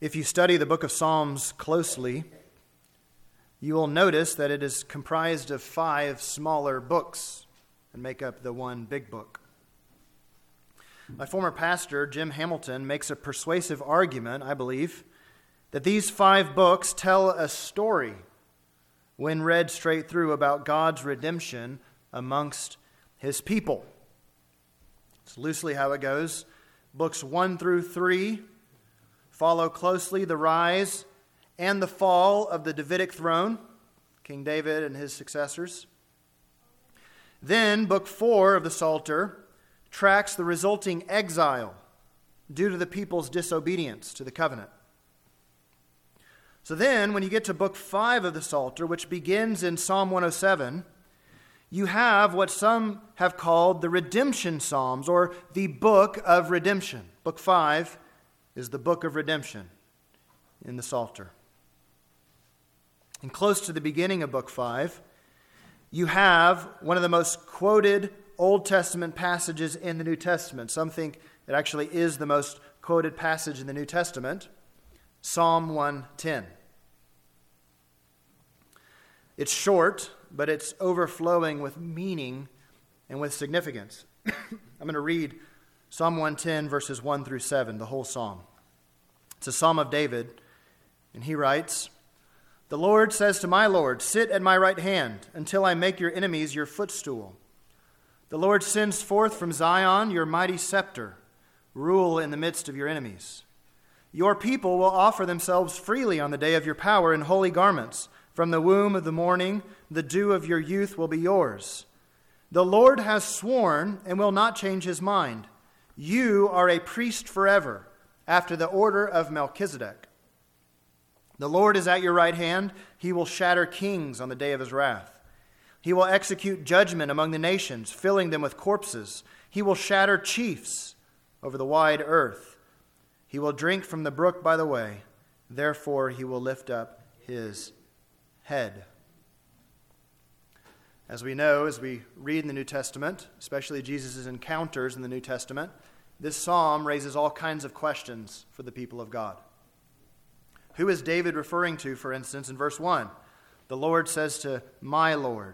If you study the book of Psalms closely, you will notice that it is comprised of 5 smaller books and make up the one big book. My former pastor, Jim Hamilton, makes a persuasive argument, I believe, that these 5 books tell a story when read straight through about God's redemption amongst his people. It's loosely how it goes. Books 1 through 3 follow closely the rise and the fall of the Davidic throne, King David and his successors. Then book 4 of the Psalter tracks the resulting exile due to the people's disobedience to the covenant. So then, when you get to book 5 of the Psalter, which begins in Psalm 107, you have what some have called the redemption psalms, or the book of redemption. Book 5 is the book of redemption in the Psalter. And close to the beginning of book 5, you have one of the most quoted Old Testament passages in the New Testament. Some think it actually is the most quoted passage in the New Testament, Psalm 110. It's short, but it's overflowing with meaning and with significance. I'm going to read Psalm 110, verses 1 through 7, the whole psalm. It's a psalm of David, and he writes, "The Lord says to my Lord, sit at my right hand until I make your enemies your footstool. The Lord sends forth from Zion your mighty scepter. Rule in the midst of your enemies. Your people will offer themselves freely on the day of your power in holy garments. From the womb of the morning, the dew of your youth will be yours. The Lord has sworn and will not change his mind. You are a priest forever, after the order of Melchizedek. The Lord is at your right hand. He will shatter kings on the day of his wrath. He will execute judgment among the nations, filling them with corpses. He will shatter chiefs over the wide earth. He will drink from the brook by the way. Therefore he will lift up his head." As we know, as we read in the New Testament, especially Jesus' encounters in the New Testament, this psalm raises all kinds of questions for the people of God. Who is David referring to, for instance, in verse 1? The Lord says to my Lord.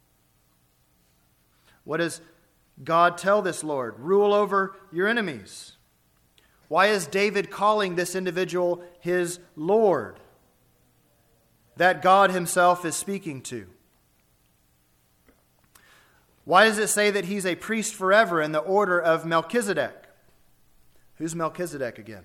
What does God tell this Lord? Rule over your enemies. Why is David calling this individual his Lord that God himself is speaking to? Why does it say that he's a priest forever in the order of Melchizedek? Who's Melchizedek again?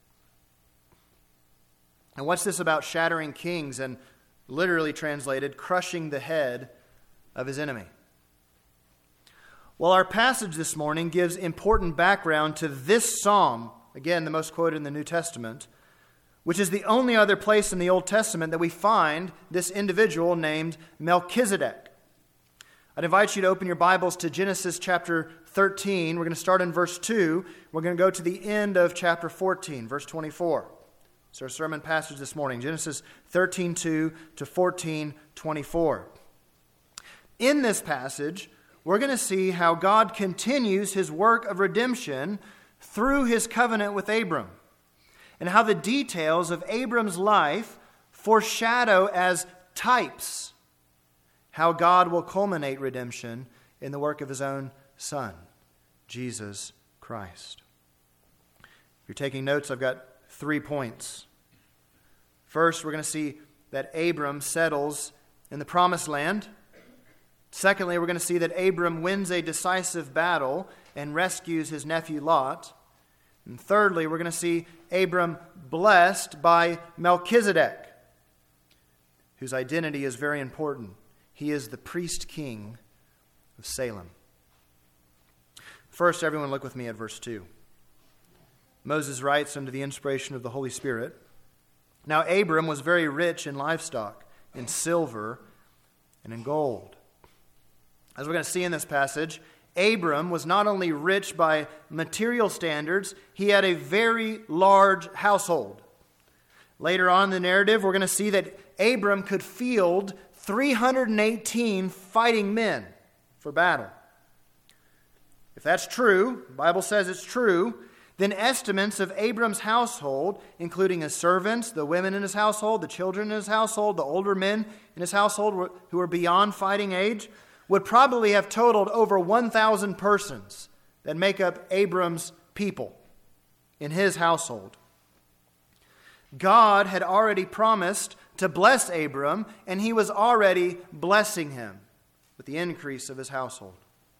And what's this about shattering kings and, literally translated, crushing the head of his enemy? Well, our passage this morning gives important background to this psalm, again, the most quoted in the New Testament, which is the only other place in the Old Testament that we find this individual named Melchizedek. I'd invite you to open your Bibles to Genesis chapter 13. We're going to start in verse 2. We're going to go to the end of chapter 14, verse 24. It's our sermon passage this morning, Genesis 13:2 to 14:24. In this passage, we're going to see how God continues his work of redemption through his covenant with Abram, and how the details of Abram's life foreshadow as types how God will culminate redemption in the work of his own Son, Jesus Christ. If you're taking notes, I've got 3 points. First, we're going to see that Abram settles in the promised land. Secondly, we're going to see that Abram wins a decisive battle and rescues his nephew Lot. And thirdly, we're going to see Abram blessed by Melchizedek, whose identity is very important. He is the priest king of Salem. First, everyone look with me at verse 2. Moses writes under the inspiration of the Holy Spirit, "Now Abram was very rich in livestock, in silver, and in gold." As we're going to see in this passage, Abram was not only rich by material standards, he had a very large household. Later on in the narrative, we're going to see that Abram could field 318 fighting men for battle. If that's true, the Bible says it's true, then estimates of Abram's household, including his servants, the women in his household, the children in his household, the older men in his household who were beyond fighting age, would probably have totaled over 1,000 persons that make up Abram's people in his household. God had already promised to bless Abram, and he was already blessing him with the increase of his household.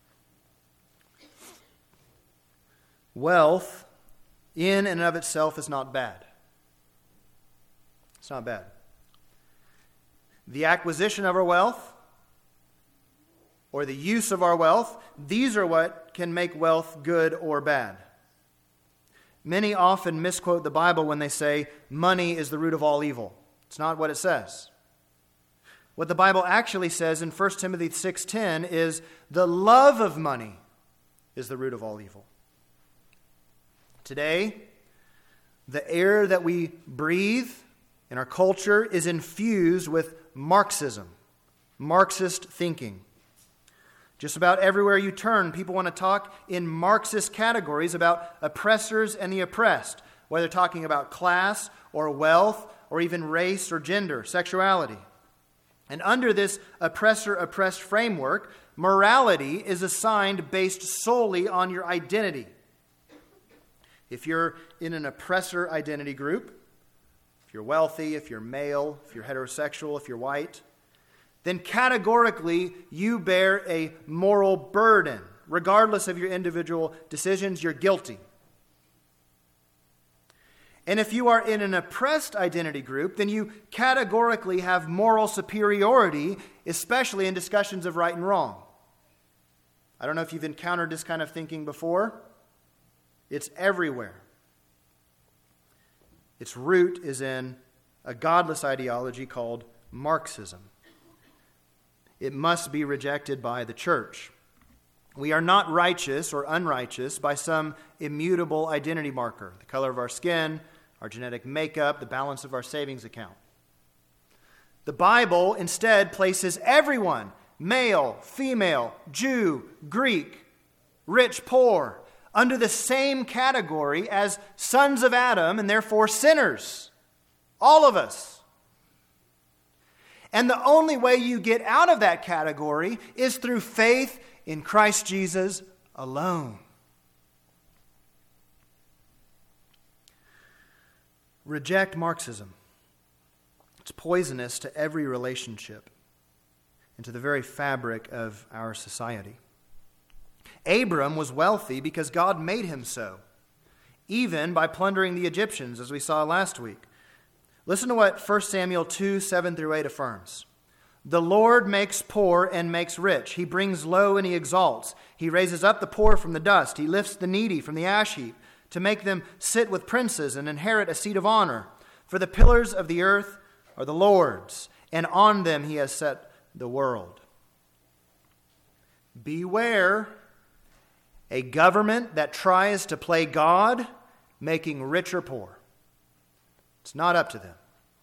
Wealth in and of itself is not bad. It's not bad. The acquisition of our wealth or the use of our wealth, these are what can make wealth good or bad. Many often misquote the Bible when they say money is the root of all evil. It's not what it says. What the Bible actually says in 1 Timothy 6:10 is the love of money is the root of all evil. Today, the air that we breathe in our culture is infused with Marxism, Marxist thinking. Just about everywhere you turn, people want to talk in Marxist categories about oppressors and the oppressed, whether talking about class or wealth or even race or gender, sexuality. And under this oppressor-oppressed framework, morality is assigned based solely on your identity. If you're in an oppressor identity group, if you're wealthy, if you're male, if you're heterosexual, if you're white, then categorically you bear a moral burden. Regardless of your individual decisions, you're guilty. And if you are in an oppressed identity group, then you categorically have moral superiority, especially in discussions of right and wrong. I don't know if you've encountered this kind of thinking before. It's everywhere. Its root is in a godless ideology called Marxism. It must be rejected by the church. We are not righteous or unrighteous by some immutable identity marker, the color of our skin, our genetic makeup, the balance of our savings account. The Bible instead places everyone, male, female, Jew, Greek, rich, poor, under the same category as sons of Adam and therefore sinners. All of us. And the only way you get out of that category is through faith in Christ Jesus alone. Reject Marxism. It's poisonous to every relationship and to the very fabric of our society. Abram was wealthy because God made him so, even by plundering the Egyptians, as we saw last week. Listen to what 1 Samuel 2:7-8 affirms. The Lord makes poor and makes rich. He brings low and he exalts. He raises up the poor from the dust. He lifts the needy from the ash heap to make them sit with princes and inherit a seat of honor. For the pillars of the earth are the Lord's, and on them he has set the world. Beware a government that tries to play God, making rich or poor. It's not up to them.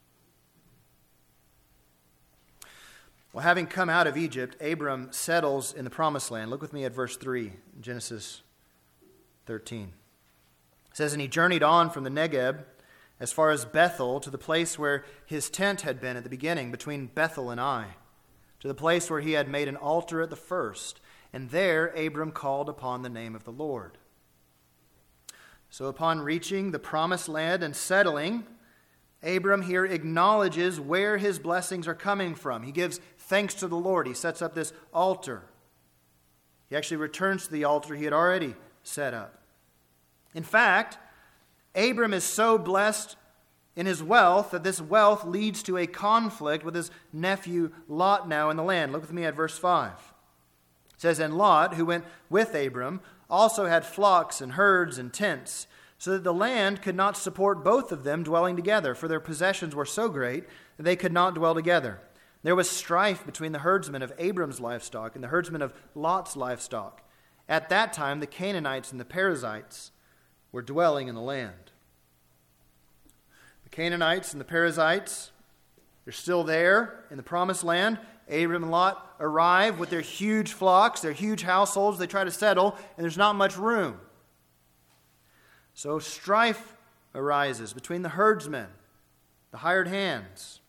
Well, having come out of Egypt, Abram settles in the promised land. Look with me at verse 3, Genesis 13. It says, and he journeyed on from the Negeb as far as Bethel to the place where his tent had been at the beginning, between Bethel and Ai, to the place where he had made an altar at the first. And there Abram called upon the name of the Lord. So upon reaching the promised land and settling, Abram here acknowledges where his blessings are coming from. He gives thanks to the Lord. He sets up this altar. He actually returns to the altar he had already set up. In fact, Abram is so blessed in his wealth that this wealth leads to a conflict with his nephew Lot now in the land. Look with me at verse 5. It says, and Lot, who went with Abram, also had flocks and herds and tents, so that the land could not support both of them dwelling together, for their possessions were so great that they could not dwell together. There was strife between the herdsmen of Abram's livestock and the herdsmen of Lot's livestock. At that time, the Canaanites and the Perizzites were dwelling in the land. The Canaanites and the Perizzites, they're still there in the promised land. Abram and Lot arrive with their huge flocks, their huge households. They try to settle, and there's not much room. So strife arises between the herdsmen, the hired hands.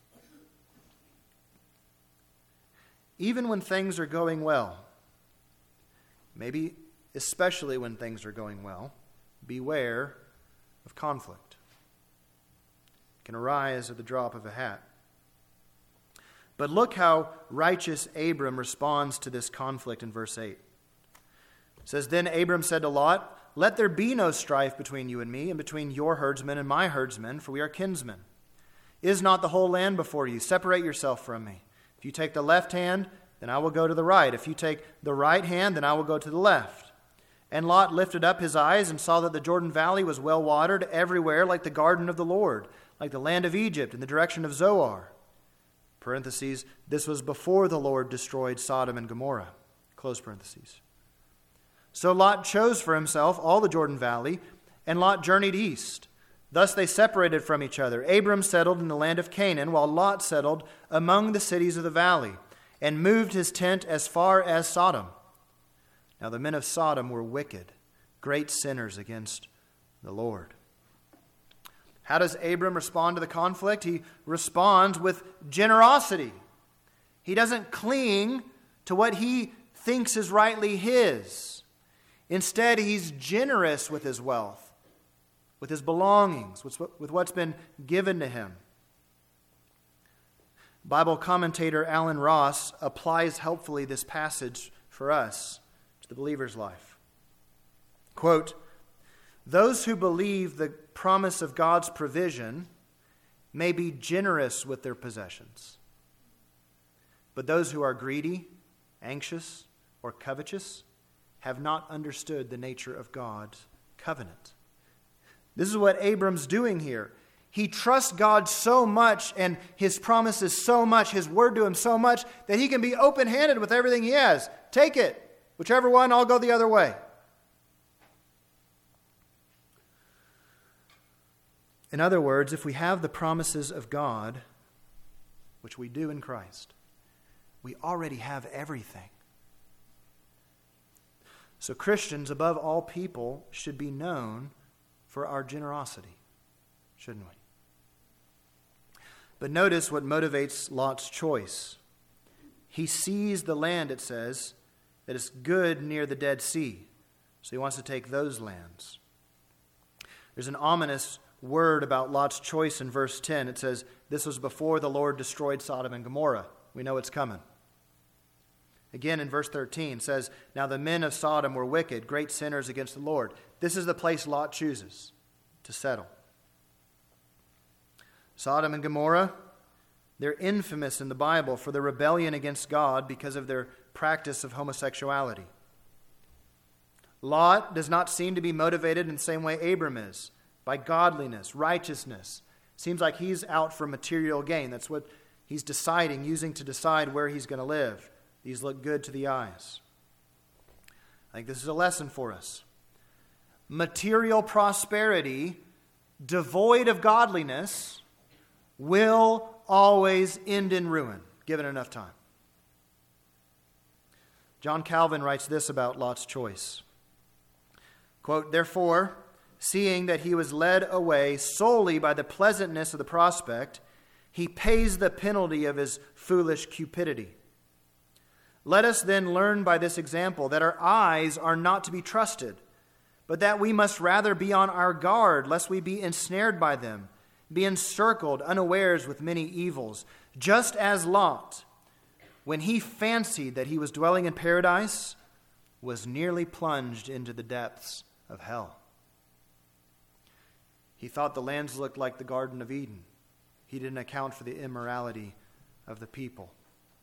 Even when things are going well, maybe especially when things are going well, beware of conflict. It can arise at the drop of a hat. But look how righteous Abram responds to this conflict in verse 8. It says, Then Abram said to Lot, Let there be no strife between you and me, and between your herdsmen and my herdsmen, for we are kinsmen. Is not the whole land before you? Separate yourself from me. If you take the left hand, then I will go to the right. If you take the right hand, then I will go to the left. And Lot lifted up his eyes and saw that the Jordan Valley was well watered everywhere, like the garden of the Lord, like the land of Egypt in the direction of Zoar. Parentheses, this was before the Lord destroyed Sodom and Gomorrah. Close parentheses. So Lot chose for himself all the Jordan Valley, and Lot journeyed east. Thus they separated from each other. Abram settled in the land of Canaan, while Lot settled among the cities of the valley, and moved his tent as far as Sodom. Now the men of Sodom were wicked, great sinners against the Lord. How does Abram respond to the conflict? He responds with generosity. He doesn't cling to what he thinks is rightly his. Instead, he's generous with his wealth, with his belongings, with what's been given to him. Bible commentator Alan Ross applies helpfully this passage for us to the believer's life. Quote, Those who believe the promise of God's provision may be generous with their possessions. But those who are greedy, anxious, or covetous have not understood the nature of God's covenant. This is what Abram's doing here. He trusts God so much and his promises so much, his word to him so much, that he can be open-handed with everything he has. Take it. Whichever one, I'll go the other way. In other words, if we have the promises of God, which we do in Christ, we already have everything. So Christians, above all people, should be known for our generosity, shouldn't we? But notice what motivates Lot's choice. He sees the land, it says, that is good near the Dead Sea. So he wants to take those lands. There's an ominous word about Lot's choice in verse 10. It says, this was before the Lord destroyed Sodom and Gomorrah. We know it's coming. Again in verse 13 it says, Now the men of Sodom were wicked, great sinners against the Lord. This is the place Lot chooses to settle. Sodom and Gomorrah, they're infamous in the Bible for their rebellion against God because of their practice of homosexuality. Lot does not seem to be motivated in the same way Abram is, by godliness, righteousness. Seems like he's out for material gain. That's what he's using to decide where he's going to live. These look good to the eyes. I think this is a lesson for us. Material prosperity, devoid of godliness, will always end in ruin, given enough time. John Calvin writes this about Lot's choice. Quote, Therefore, seeing that he was led away solely by the pleasantness of the prospect, he pays the penalty of his foolish cupidity. Let us then learn by this example that our eyes are not to be trusted, but that we must rather be on our guard, lest we be ensnared by them, be encircled unawares with many evils, just as Lot, when he fancied that he was dwelling in paradise, was nearly plunged into the depths of hell. He thought the lands looked like the Garden of Eden. He didn't account for the immorality of the people.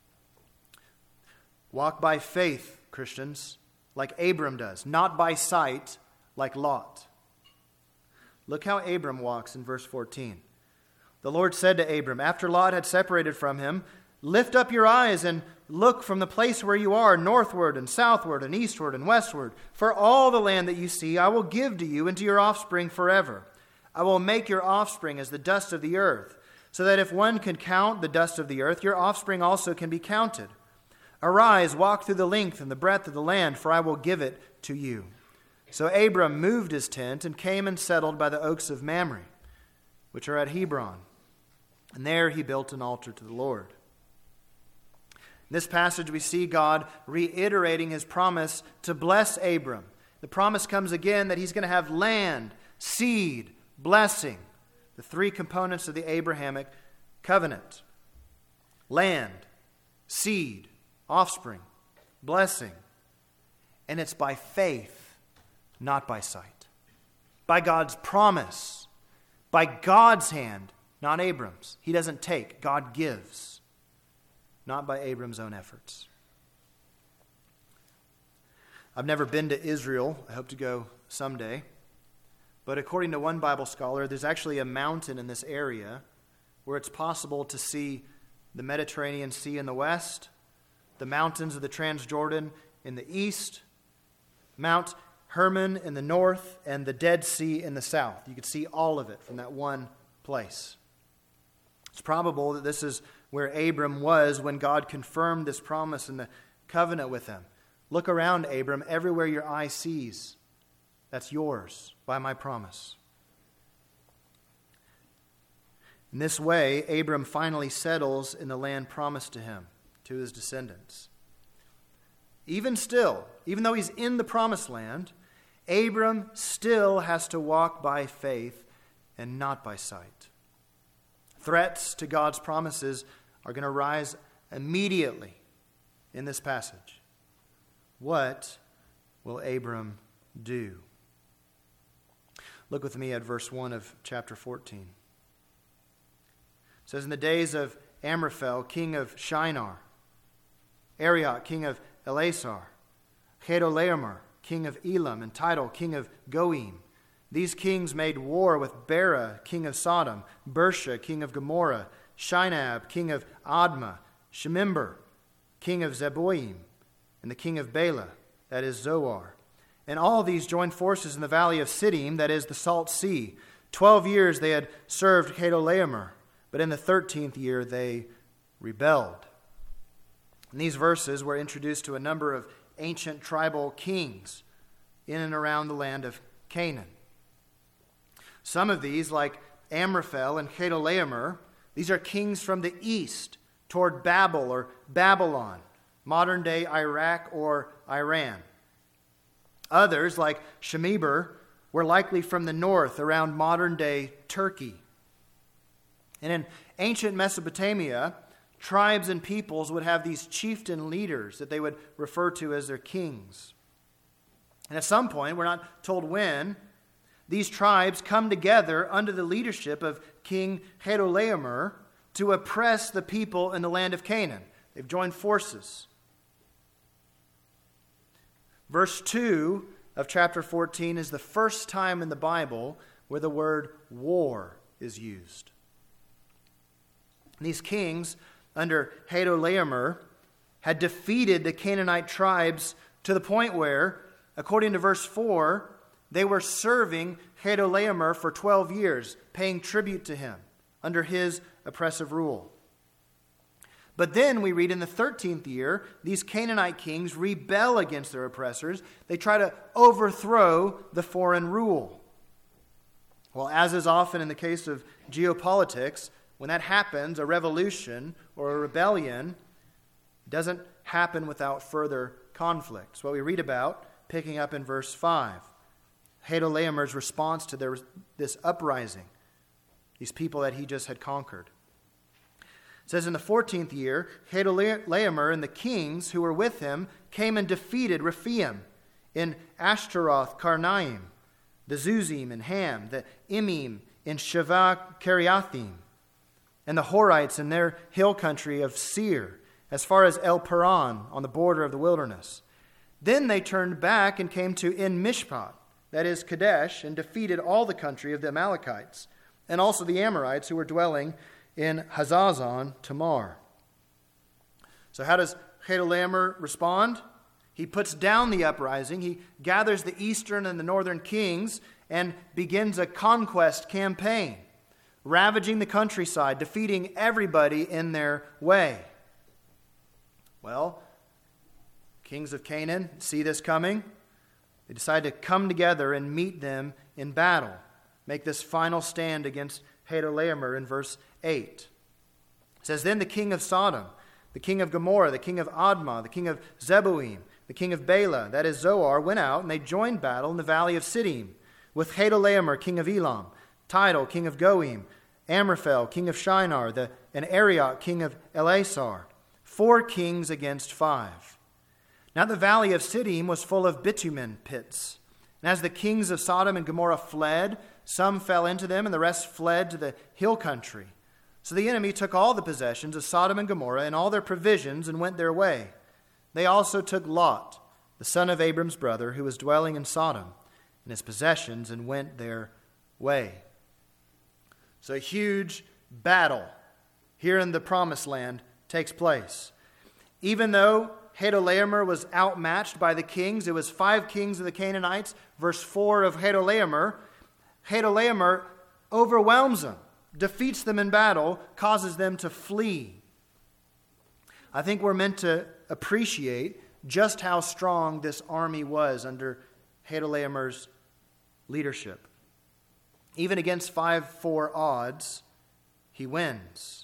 Walk by faith, Christians, like Abram does, not by sight, like Lot. Look how Abram walks in verse 14. The Lord said to Abram, after Lot had separated from him, Lift up your eyes and look from the place where you are, northward and southward and eastward and westward. For all the land that you see I will give to you and to your offspring forever. I will make your offspring as the dust of the earth, so that if one can count the dust of the earth, your offspring also can be counted. Arise, walk through the length and the breadth of the land, for I will give it to you. So Abram moved his tent and came and settled by the oaks of Mamre, which are at Hebron. And there he built an altar to the Lord. In this passage, we see God reiterating his promise to bless Abram. The promise comes again that he's going to have land, seed, blessing, the three components of the Abrahamic covenant. Land, seed, offspring, blessing. And it's by faith, not by sight. By God's promise, by God's hand, not Abram's. He doesn't take, God gives. Not by Abram's own efforts. I've never been to Israel. I hope to go someday. But according to one Bible scholar, there's actually a mountain in this area where it's possible to see the Mediterranean Sea in the west, the mountains of the Transjordan in the east, Mount Hermon in the north, and the Dead Sea in the south. You could see all of it from that one place. It's probable that this is where Abram was when God confirmed this promise and the covenant with him. Look around, Abram, everywhere your eye sees. That's yours by my promise. In this way, Abram finally settles in the land promised to him, to his descendants. Even still, even though he's in the promised land, Abram still has to walk by faith and not by sight. Threats to God's promises are going to rise immediately in this passage. What will Abram do? Look with me at verse 1 of chapter 14. It says, in the days of Amraphel, king of Shinar, Arioch, king of Elasar, Chedorlaomer, king of Elam, and Tidal, king of Goim. These kings made war with Bera, king of Sodom, Bersha, king of Gomorrah, Shinab, king of Admah, Shemimber, king of Zeboim, and the king of Bela, that is Zoar. And all these joined forces in the valley of Siddim, that is the Salt Sea. 12 years they had served Chedorlaomer, but in the 13th year they rebelled. And these verses were introduced to a number of ancient tribal kings in and around the land of Canaan. Some of these, like Amraphel and Chedorlaomer, these are kings from the east toward Babel or Babylon, modern-day Iraq or Iran. Others, like Shemimber, were likely from the north around modern-day Turkey. And in ancient Mesopotamia, tribes and peoples would have these chieftain leaders that they would refer to as their kings. And at some point, we're not told when, these tribes come together under the leadership of King Chedorlaomer to oppress the people in the land of Canaan. They've joined forces. Verse 2 of chapter 14 is the first time in the Bible where the word war is used. These kings under Chedorlaomer had defeated the Canaanite tribes to the point where, according to verse 4, they were serving Chedorlaomer for 12 years, paying tribute to him under his oppressive rule. But then we read in the 13th year, these Canaanite kings rebel against their oppressors. They try to overthrow the foreign rule. Well, as is often in the case of geopolitics, when that happens, a revolution or a rebellion doesn't happen without further conflict. It's what we read about, picking up in verse 5. Chedorlaomer's response to this uprising, these people that he just had conquered. It says, in the 14th year, Chedorlaomer and the kings who were with him came and defeated Rephaim in Ashtaroth Karnaim, the Zuzim in Ham, the Emim in Shavah Kiriathim, and the Horites in their hill country of Seir, as far as El Paran on the border of the wilderness. Then they turned back and came to En Mishpat, that is Kadesh, and defeated all the country of the Amalekites, and also the Amorites who were dwelling in Hazazon Tamar. So how does Chedorlaomer respond? He puts down the uprising. He gathers the eastern and the northern kings and begins a conquest campaign, ravaging the countryside, defeating everybody in their way. Well, kings of Canaan see this coming. They decide to come together and meet them in battle, make this final stand against Chedorlaomer in verse 8. It says, Then the king of Sodom, the king of Gomorrah, the king of Admah, the king of Zeboim, the king of Bela, that is Zoar, went out, and they joined battle in the valley of Siddim, with Chedorlaomer, king of Elam, Tidal, king of Goim, Amraphel, king of Shinar, and Arioch, king of Elasar, 4 kings against 5. Now the valley of Siddim was full of bitumen pits. And as the kings of Sodom and Gomorrah fled, some fell into them, and the rest fled to the hill country. So the enemy took all the possessions of Sodom and Gomorrah and all their provisions and went their way. They also took Lot, the son of Abram's brother, who was dwelling in Sodom, and his possessions, and went their way. So a huge battle here in the Promised Land takes place. Even though Chedorlaomer was outmatched by the kings, it was 5 kings of the Canaanites, verse 4 of Chedorlaomer. Chedorlaomer overwhelms them, defeats them in battle, causes them to flee. I think we're meant to appreciate just how strong this army was under Chedorlaomer's leadership. Even against 5-4 odds, he wins.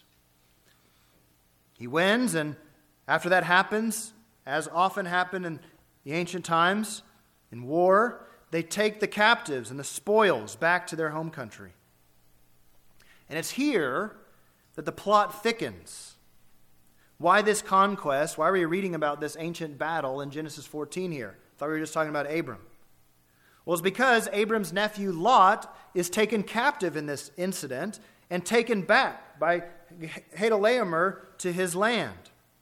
He wins, and after that happens, as often happened in the ancient times, in war, they take the captives and the spoils back to their home country. And it's here that the plot thickens. Why this conquest? Why are we reading about this ancient battle in Genesis 14 here? I thought we were just talking about Abram. Well, it's because Abram's nephew Lot is taken captive in this incident and taken back by Chedorlaomer to his land.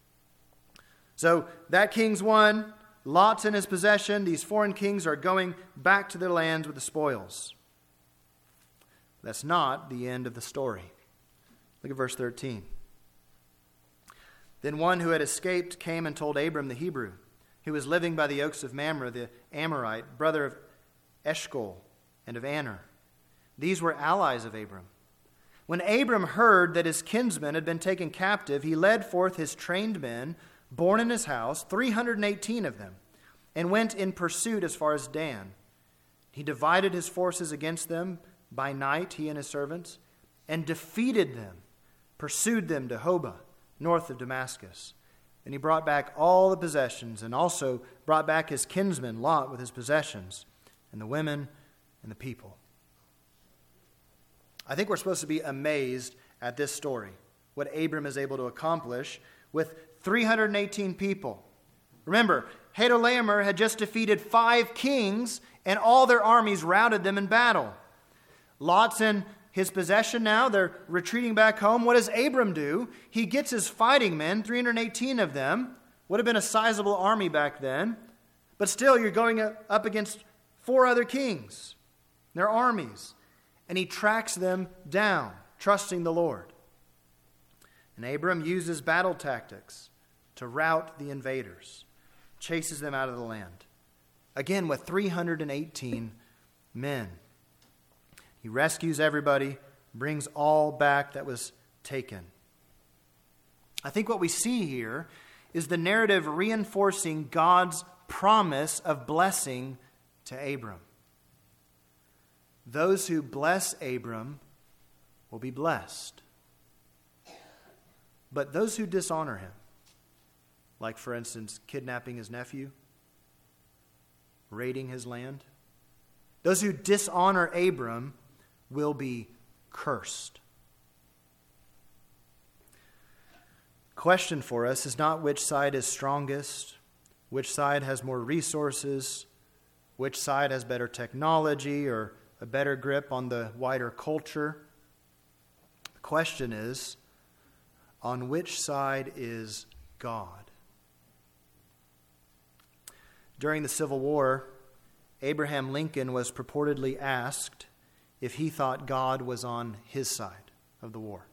So that king's won, Lot's in his possession. These foreign kings are going back to their lands with the spoils. That's not the end of the story. Look at verse 13. Then one who had escaped came and told Abram the Hebrew, who was living by the oaks of Mamre, the Amorite, brother of Eshcol and of Aner. These were allies of Abram. When Abram heard that his kinsmen had been taken captive, he led forth his trained men, born in his house, 318 of them, and went in pursuit as far as Dan. He divided his forces against them by night, he and his servants, and defeated them, pursued them to Hobah, north of Damascus. And he brought back all the possessions, and also brought back his kinsman Lot with his possessions, and the women and the people. I think we're supposed to be amazed at this story, what Abram is able to accomplish with 318 people. Remember, Chedorlaomer had just defeated 5 kings, and all their armies routed them in battle. Lot's in his possession now. They're retreating back home. What does Abram do? He gets his fighting men, 318 of them. Would have been a sizable army back then. But still, you're going up against 4 other kings, their armies. And he tracks them down, trusting the Lord. And Abram uses battle tactics to rout the invaders, chases them out of the land. Again, with 318 men. He rescues everybody, brings all back that was taken. I think what we see here is the narrative reinforcing God's promise of blessing to Abram. Those who bless Abram will be blessed. But those who dishonor him, like, for instance, kidnapping his nephew, raiding his land, those who dishonor Abram will be cursed. Question for us is not which side is strongest, which side has more resources, which side has better technology or a better grip on the wider culture. The question is, on which side is God? During the Civil War, Abraham Lincoln was purportedly asked if he thought God was on his side of the war.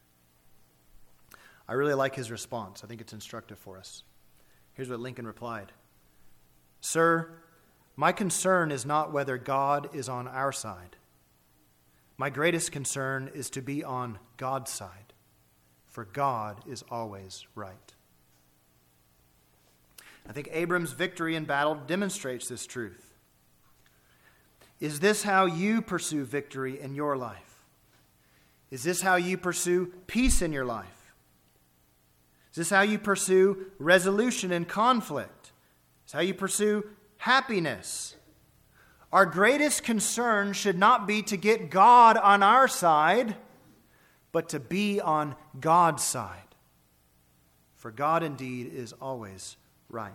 I really like his response. I think it's instructive for us. Here's what Lincoln replied. "Sir, my concern is not whether God is on our side. My greatest concern is to be on God's side, for God is always right." I think Abram's victory in battle demonstrates this truth. Is this how you pursue victory in your life? Is this how you pursue peace in your life? Is this how you pursue resolution in conflict? Is this how you pursue happiness? Our greatest concern should not be to get God on our side, but to be on God's side. For God indeed is always right.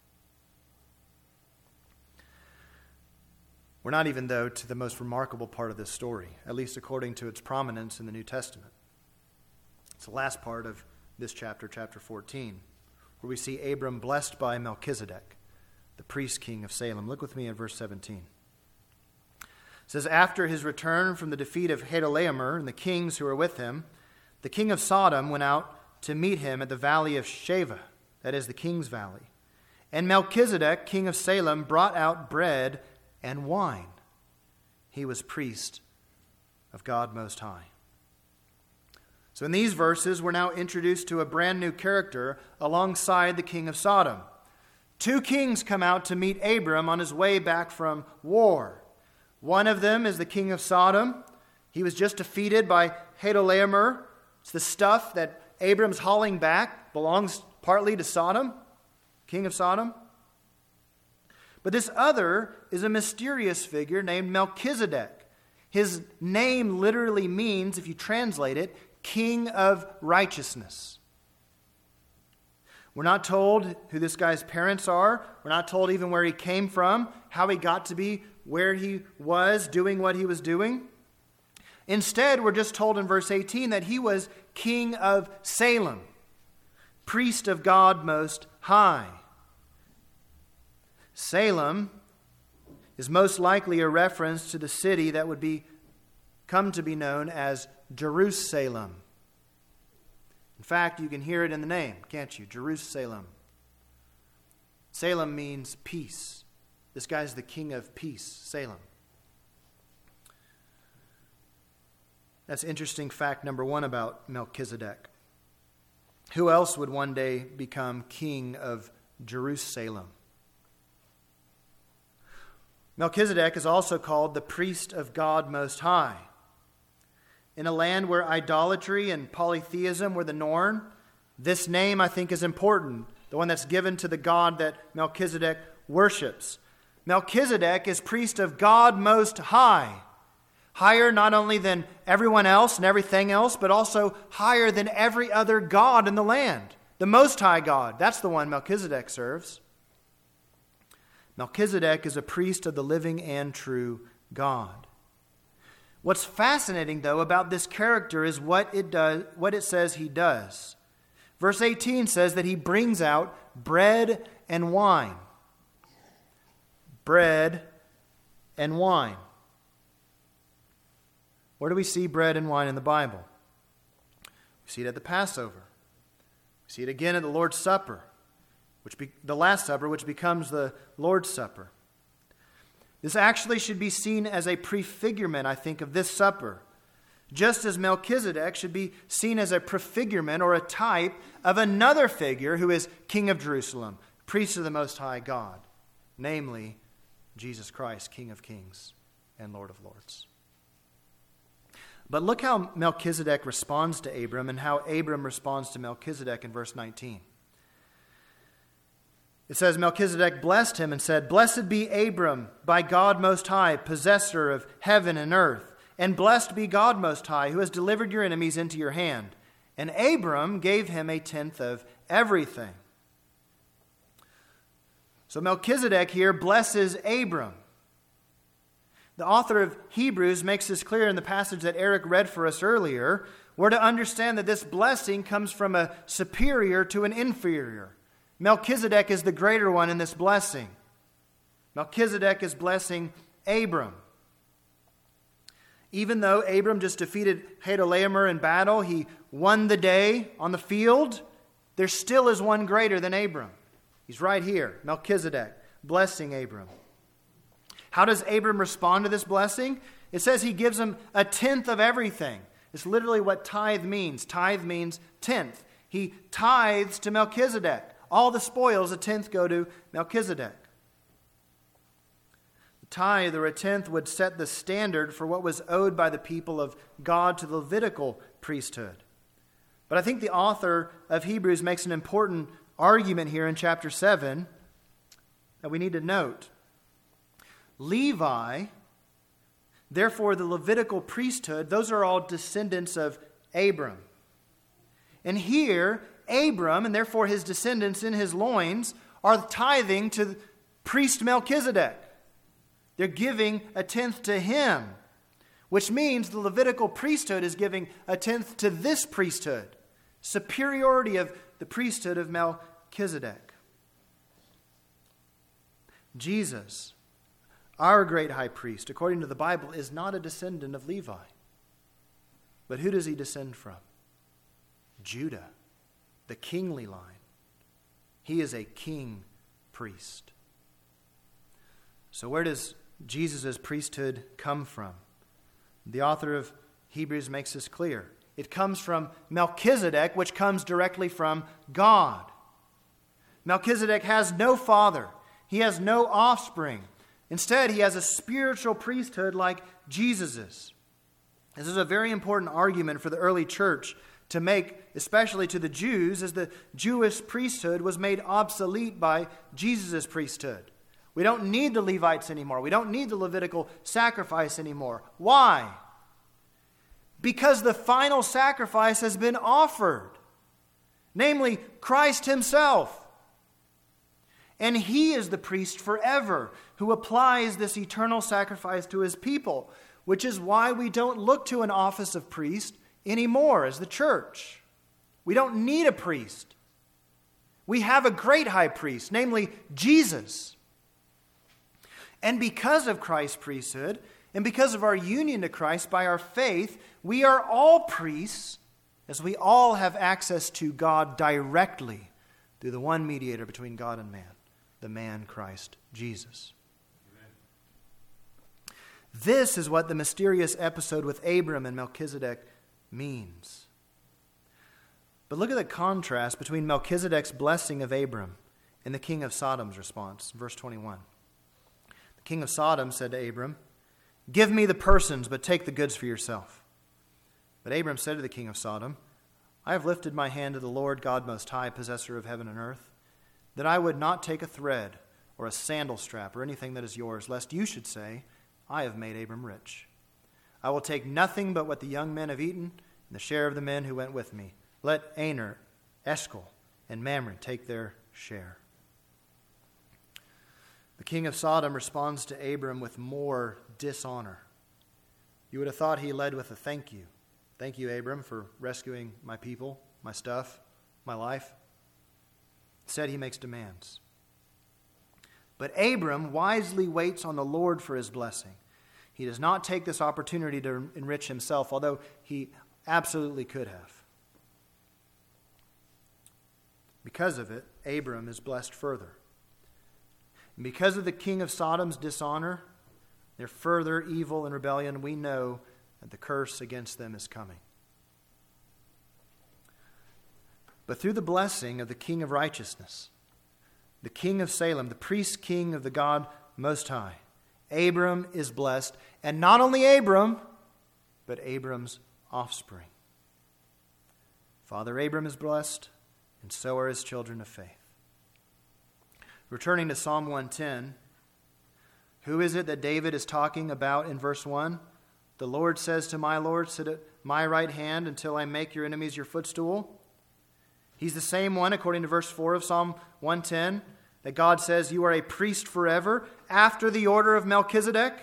We're not even, though, to the most remarkable part of this story, at least according to its prominence in the New Testament. It's the last part of this chapter, chapter 14, where we see Abram blessed by Melchizedek, the priest king of Salem. Look with me at verse 17. It says, after his return from the defeat of Chedorlaomer and the kings who were with him, the king of Sodom went out to meet him at the valley of Shaveh, that is the king's valley. And Melchizedek, king of Salem, brought out bread and wine. He was priest of God Most High. So in these verses, we're now introduced to a brand new character alongside the king of Sodom. Two kings come out to meet Abram on his way back from war. One of them is the king of Sodom. He was just defeated by Chedorlaomer. It's the stuff that Abram's hauling back belongs partly to Sodom, king of Sodom. But this other is a mysterious figure named Melchizedek. His name literally means, if you translate it, King of Righteousness. We're not told who this guy's parents are. We're not told even where he came from, how he got to be where he was, doing what he was doing. Instead, we're just told in verse 18 that he was king of Salem, priest of God Most High. Salem is most likely a reference to the city that would come to be known as Jerusalem. In fact, you can hear it in the name, can't you? Jerusalem. Salem means peace. This guy's the king of peace, Salem. That's interesting fact number one about Melchizedek. Who else would one day become king of Jerusalem? Melchizedek is also called the priest of God Most High. In a land where idolatry and polytheism were the norm, this name, I think, is important, the one that's given to the God that Melchizedek worships. Melchizedek is priest of God Most High, higher not only than everyone else and everything else, but also higher than every other god in the land. The Most High God, that's the one Melchizedek serves. Melchizedek is a priest of the living and true God. What's fascinating, though, about this character is what it says he does. Verse 18 says that he brings out bread and wine. Bread and wine. Where do we see bread and wine in the Bible? We see it at the Passover. We see it again at the Lord's Supper, the Last Supper, which becomes the Lord's Supper. This actually should be seen as a prefigurement, I think, of this supper. Just as Melchizedek should be seen as a prefigurement or a type of another figure who is King of Jerusalem, priest of the Most High God, namely Jesus Christ, King of Kings and Lord of Lords. But look how Melchizedek responds to Abram and how Abram responds to Melchizedek in verse 19. It says, Melchizedek blessed him and said, "Blessed be Abram by God Most High, possessor of heaven and earth. And blessed be God Most High, who has delivered your enemies into your hand." And Abram gave him a tenth of everything. So Melchizedek here blesses Abram. The author of Hebrews makes this clear in the passage that Eric read for us earlier. We're to understand that this blessing comes from a superior to an inferior. Melchizedek is the greater one in this blessing. Melchizedek is blessing Abram. Even though Abram just defeated Chedorlaomer in battle, he won the day on the field, there still is one greater than Abram. He's right here, Melchizedek, blessing Abram. How does Abram respond to this blessing? It says he gives him a tenth of everything. It's literally what tithe means. Tithe means tenth. He tithes to Melchizedek. All the spoils, a tenth, go to Melchizedek. The tithe or a tenth would set the standard for what was owed by the people of God to the Levitical priesthood. But I think the author of Hebrews makes an important argument here in chapter 7 that we need to note. Levi, therefore the Levitical priesthood, those are all descendants of Abram. And here, Abram, and therefore his descendants in his loins, are tithing to priest Melchizedek. They're giving a tenth to him, which means the Levitical priesthood is giving a tenth to this priesthood. Superiority of the priesthood of Melchizedek. Jesus, our great high priest, according to the Bible, is not a descendant of Levi. But who does he descend from? Judah, the kingly line. He is a king priest. So where does Jesus' priesthood come from? The author of Hebrews makes this clear. It comes from Melchizedek, which comes directly from God. Melchizedek has no father. He has no offspring. Instead, he has a spiritual priesthood like Jesus's. This is a very important argument for the early church to make, especially to the Jews, as the Jewish priesthood was made obsolete by Jesus' priesthood. We don't need the Levites anymore. We don't need the Levitical sacrifice anymore. Why? Because the final sacrifice has been offered, namely Christ himself. And he is the priest forever who applies this eternal sacrifice to his people, which is why we don't look to an office of priest anymore as the church. We don't need a priest. We have a great high priest, namely Jesus. And because of Christ's priesthood, and because of our union to Christ by our faith, we are all priests, as we all have access to God directly through the one mediator between God and man, the man Christ Jesus. Amen. This is what the mysterious episode with Abram and Melchizedek means. But look at the contrast between Melchizedek's blessing of Abram and the king of Sodom's response. Verse 21. The king of Sodom said to Abram, "Give me the persons, but take the goods for yourself." But Abram said to the king of Sodom, "I have lifted my hand to the Lord God Most High, possessor of heaven and earth, that I would not take a thread or a sandal strap or anything that is yours, lest you should say, I have made Abram rich. I will take nothing but what the young men have eaten and the share of the men who went with me. Let Aner, Eshcol, and Mamre take their share." The king of Sodom responds to Abram with more dishonor. You would have thought he led with a thank you. Thank you, Abram, for rescuing my people, my stuff, my life. Instead, he makes demands. But Abram wisely waits on the Lord for his blessing. He does not take this opportunity to enrich himself, although he absolutely could have. Because of it, Abram is blessed further. And because of the king of Sodom's dishonor, their further evil and rebellion, we know that the curse against them is coming. But through the blessing of the King of Righteousness, the King of Salem, the priest king of the God Most High, Abram is blessed. And not only Abram, but Abram's offspring. Father Abram is blessed, and so are his children of faith. Returning to Psalm 110, who is it that David is talking about in verse 1? The Lord says to my Lord, sit at my right hand until I make your enemies your footstool. He's the same one, according to verse 4 of Psalm 110, that God says, you are a priest forever, after the order of Melchizedek.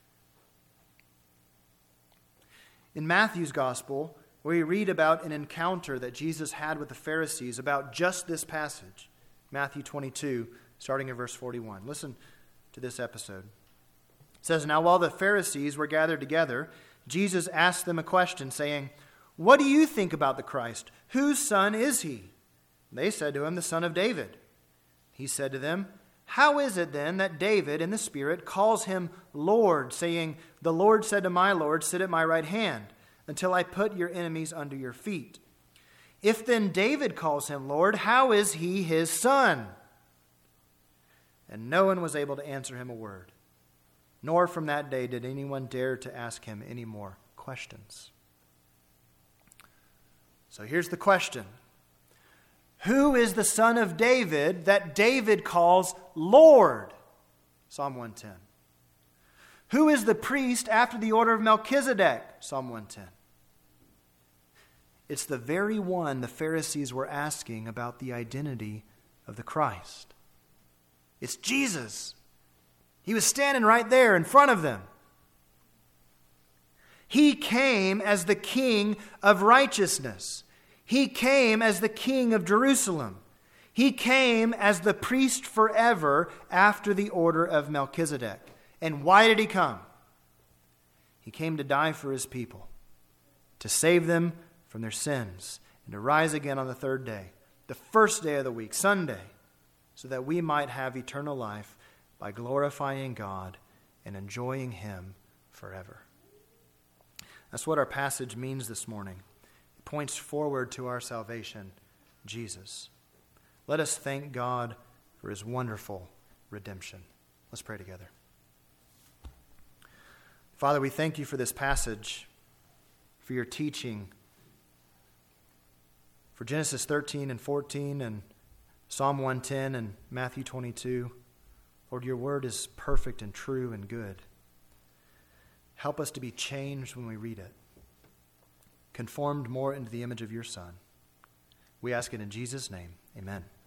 In Matthew's Gospel, we read about an encounter that Jesus had with the Pharisees about just this passage. Matthew 22, starting in verse 41. Listen to this episode. It says, now while the Pharisees were gathered together, Jesus asked them a question, saying, what do you think about the Christ? Whose son is he? They said to him, the son of David. He said to them, how is it then that David in the Spirit calls him Lord, saying, the Lord said to my Lord, sit at my right hand, until I put your enemies under your feet? If then David calls him Lord, how is he his son? And no one was able to answer him a word. nor from that day did anyone dare to ask him any more questions. So here's the question. Who is the son of David that David calls Lord? Psalm 110. Who is the priest after the order of Melchizedek? Psalm 110. It's the very one the Pharisees were asking about the identity of the Christ. It's Jesus. He was standing right there in front of them. He came as the King of righteousness. He came as the King of Jerusalem. He came as the priest forever after the order of Melchizedek. And why did he come? He came to die for his people, to save them from their sins, and to rise again on the third day, the first day of the week, Sunday, so that we might have eternal life by glorifying God and enjoying Him forever. That's what our passage means this morning. It points forward to our salvation, Jesus. Let us thank God for His wonderful redemption. Let's pray together. Father, we thank you for this passage, for your teaching, for Genesis 13 and 14 and Psalm 110 and Matthew 22. Lord, your word is perfect and true and good. Help us to be changed when we read it, conformed more into the image of your Son. We ask it in Jesus' name. Amen.